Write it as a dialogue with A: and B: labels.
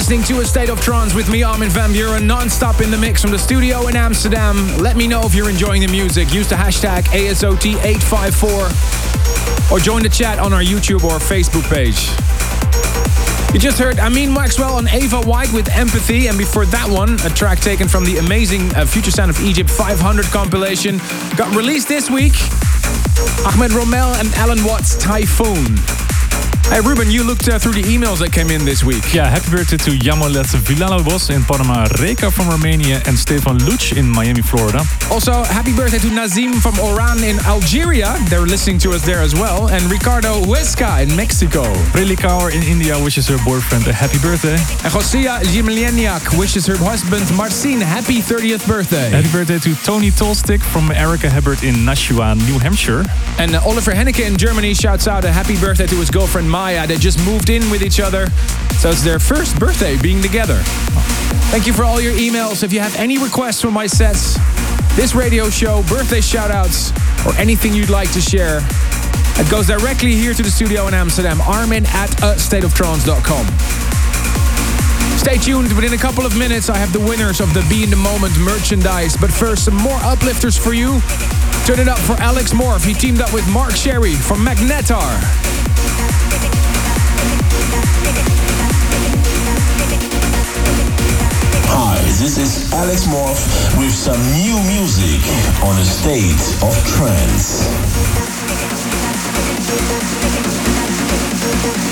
A: listening to A State of Trance with me, Armin van Buuren, non-stop in the mix from the studio in Amsterdam. Let me know if you're enjoying the music. Use the hashtag ASOT854 or join the chat on our YouTube or Facebook page. You just heard Amin Maxwell and Ava White with Empathy, and before that one, a track taken from the amazing Future Sound of Egypt 500 compilation. Got released this week. Ahmed Romel and Alan Watts' Typhoon. Hey Ruben, you looked through the emails that came in this week.
B: Yeah, happy birthday to Jamolet Villalobos in Panama, Reka from Romania and Stefan Luch in Miami, Florida.
A: Also, happy birthday to Nazim from Oran in Algeria. They're listening to us there as well. And Ricardo Huesca in Mexico.
B: Prilly Kaur in India wishes her boyfriend a happy birthday.
A: And Josia Jimelianiak wishes her husband Marcin happy 30th birthday.
B: Happy birthday to Tony Tolstick from Erica Hubbard in Nashua, New Hampshire.
A: And Oliver Henneke in Germany shouts out a happy birthday to his girlfriend Maya. They just moved in with each other, so it's their first birthday being together. Thank you for all your emails. If you have any requests for my sets, this radio show, birthday shoutouts, or anything you'd like to share, it goes directly here to the studio in Amsterdam, armin@astateoftrance.com. Stay tuned. Within a couple of minutes, I have the winners of the Be in the Moment merchandise. But first, some more uplifters for you. Turn it up for Alex Morph. He teamed up with Mark Sherry from Magnetar.
C: Hi, this is Alex Morph with some new music on A State of Trance.